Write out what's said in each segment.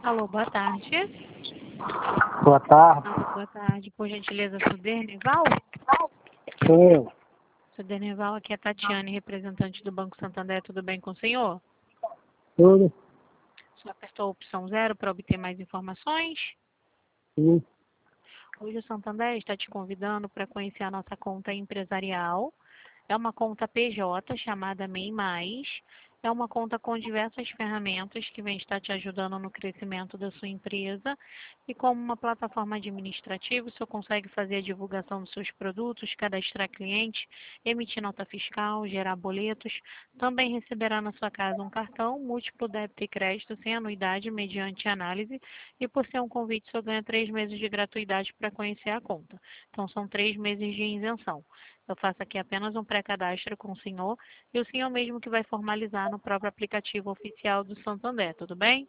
Alô, boa tarde. Boa tarde. Alô, boa tarde. Por gentileza, sou Derneval? Sou eu. Sou Derneval, aqui é a Tatiane, representante do Banco Santander. Tudo bem com o senhor? Tudo? O senhor apertou a opção 0 para obter mais informações? Sim. Hoje o Santander está te convidando para conhecer a nossa conta empresarial. É uma conta PJ chamada MEI Mais. É uma conta com diversas ferramentas que vem estar te ajudando no crescimento da sua empresa. E como uma plataforma administrativa, o senhor consegue fazer a divulgação dos seus produtos, cadastrar clientes, emitir nota fiscal, gerar boletos. Também receberá na sua casa um cartão múltiplo débito e crédito sem anuidade mediante análise. E por ser um convite, o senhor ganha 3 meses de gratuidade para conhecer a conta. Então são 3 meses de isenção. Eu faço aqui apenas um pré-cadastro com o senhor e o senhor mesmo que vai formalizar no próprio aplicativo oficial do Santander, tudo bem?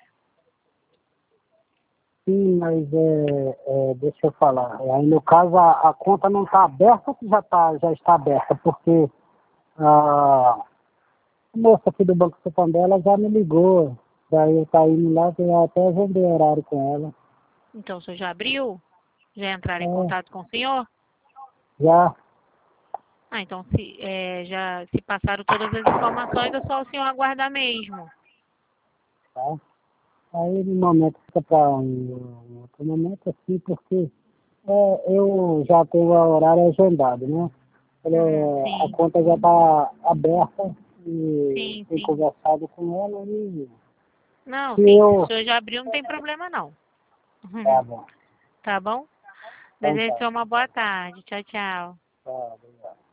Sim, mas deixa eu falar. Aí no caso a conta não está aberta ou que já está aberta? Porque a moça aqui do Banco Santander ela já me ligou. Daí eu tá indo lá, que eu até vender horário com ela. Então o senhor já abriu? Já entraram em É, contato com o senhor? já, Ah, então já se passaram todas as informações, é só o senhor aguardar mesmo. tá? Aí no momento fica para um outro momento assim, porque eu já tenho o horário agendado, né? A Sim, conta já está aberta e sim, tenho sim. conversado com ela e Não, se sim, se o eu... senhor já abriu, não tem problema não. Tá bom. Tá bom? Então Desejo tá. o senhor uma boa tarde. Tchau, tchau. Tá, obrigado.